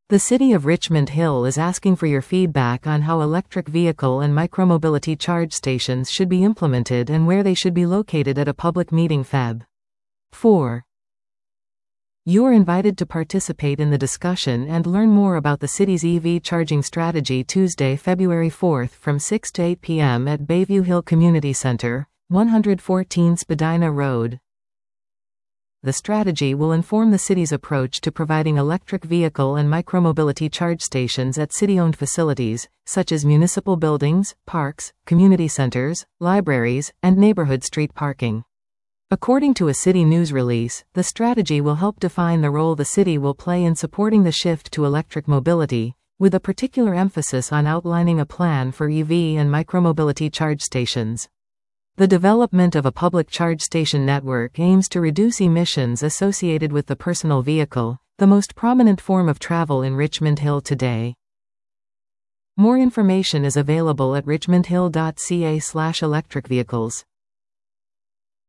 The City of Richmond Hill is asking for your feedback on how electric vehicle and micromobility charge stations should be implemented and where they should be located at a public meeting Feb. 4. You are invited to participate in the discussion and learn more about the city's EV charging strategy Tuesday, February 4 from 6 to 8 p.m. at Bayview Hill Community Center, 114 Spadina Road. The strategy will inform the city's approach to providing electric vehicle and micromobility charge stations at city-owned facilities, such as municipal buildings, parks, community centers, libraries, and neighborhood street parking. According to a city news release, the strategy will help define the role the city will play in supporting the shift to electric mobility, with a particular emphasis on outlining a plan for EV and micromobility charge stations. The development of a public charge station network aims to reduce emissions associated with the personal vehicle, the most prominent form of travel in Richmond Hill today. More information is available at richmondhill.ca/electricvehicles.